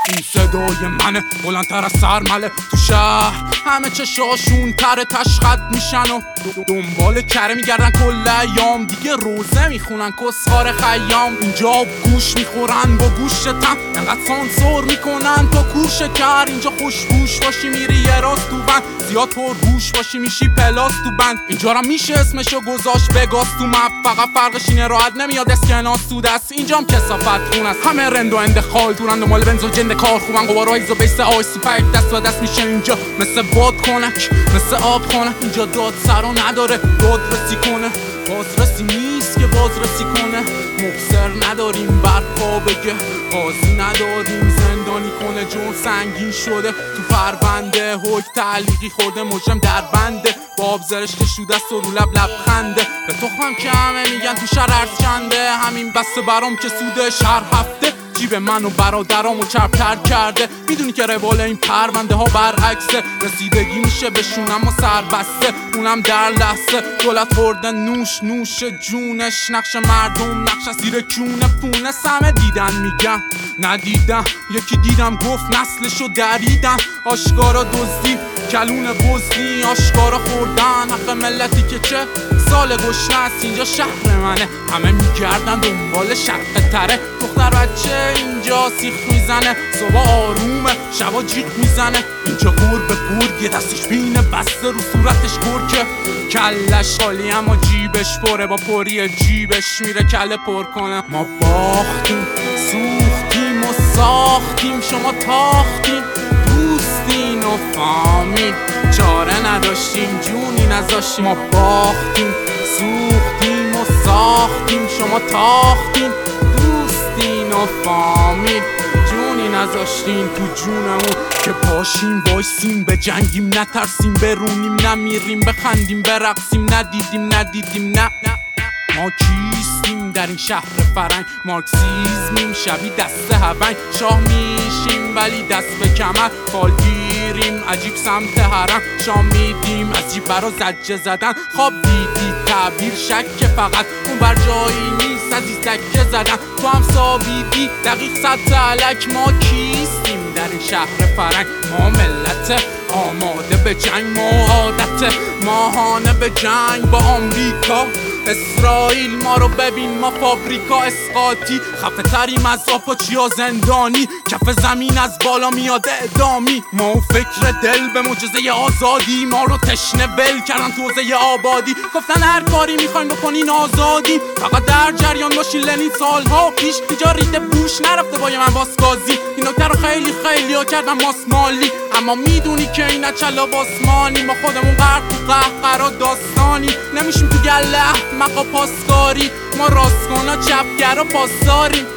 این صدای منه بلندتر از سرمله تو شهر همه چشاشون تر تشخط میشن و دنبال کره میگردن کل ایام دیگه روزه میخونن کسخار خیام اینجا گوش میخورن با گوش تن انقدر سانسور میکنن تا کوش کر اینجا خوشبوش باشی میری یه راست تو بند زیاد پرهوش باشی میشی پلاس تو بند اینجا را میشه اسمشو گذاشت بگاز تو مپ فقط فرقش اینه راحت نمیاد اسکناس تو دست اینجام کثافت خون است همه رند و اند خال دورن دنبال بنز و جند کار خوبن قوارایز و بیس آیسی پایپ دست و دست میشه اینجا مثل بادکنک مثل آب خانه اینجا داد سر و نداره دادرسی کنه بازرسی نیست که بازرسی کنه مبصر نداریم برپا بگه قاضی نداریم زندانی کنه جون سنگین شده تو پرونده حک تعلیقی خورده مجرم در بنده باب زرشک شوده است و رو لب لبخنده به تخمم که همه میگن تو شهر ارز کنده همین بسته برام که سوده شهر هفته جیب من و برادرامو چربتر کرده میدونی که روال این پرونده ها برعکسه رسیدگی میشه بهشونم و سر بسته اونم در لحظه دولت خورده نوش نوش جونش نقش مردم نقش زیر کونه پونه سمه دیدن میگن ندیدم یکی دیدم گفت نسلشو دریدن آشکارا دزدی کلون بزدی آشکارا خوردن حق ملتی که چه سال گشنه است اینجا شهر منه همه میگردن دنبال شرق تره دختر بچه اینجا سیخ میزنه صبح آرومه شبا جیغ میزنه اینجا گور به گور یه دستش بینه بسته رو صورتش گرکه کلش خالی اما جیبش پره با پری جیبش میره کله پر کنه ما باختیم سوختیم و ساختیم شما تاختیم دوستین و فامیل چاره نداشتیم جونی نذاشتیم ما باختیم سوختیم و ساختیم شما تاختیم دوستین و فامیل جونی نذاشتین تو جونمون که پاشیم وایسیم به جنگیم نترسیم برونیم نمیریم بخندیم برقصیم ندیدیم نه ما کیستیم در این شهر فرنگ مارکسیزمیم شبیه دست هونگ شاه میشیم ولی دست به کمر فالگیریم عجیب سمت حرم شام میدیم از جیب برا زجه زدن خواب دیدی تعبیر شک فقط اون بر جایی نیست عزیز دکه زدن تو هم سابیدی دقیق صد تلک ما کیستیم در این شهر فرنگ ما ملت آماده به جنگ ما عادت ماهانه به جنگ با آمریکا اسرائیل ما رو ببین ما فابریکا اسقاطی خفه تریم از آپاچیا زندانی کف زمین از بالا میاد اعدامی ما و فکر دل به معجزه آزادی ما رو تشنه ول کردن تو حوزه آبادی گفتن هر کاری میخواین بکنین آزادی فقط در جریان باشین لنین سالها پیش اینجا ریده بوش نرفته با من باسگازی این نکته رو خیلی ها کردن ماسمالی اما میدونی که این اچلا باسمانی ما خودمون غرق تو قهقرا داستانی نمیشیم تو گله احمقا پاسکاری ما راستگانا چپگرا پاسداریم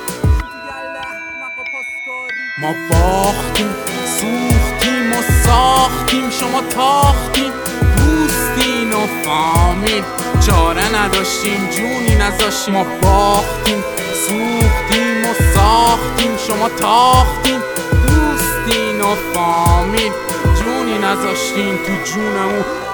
ما باختیم سوختیم و ساختیم شما تاختیم دوستین و فامیل چاره نداشتیم جونی نذاشتیم ما باختیم سوختیم و ساختیم شما تاختیم دوستین و فامیل جونی نذاشتیم تو جونمون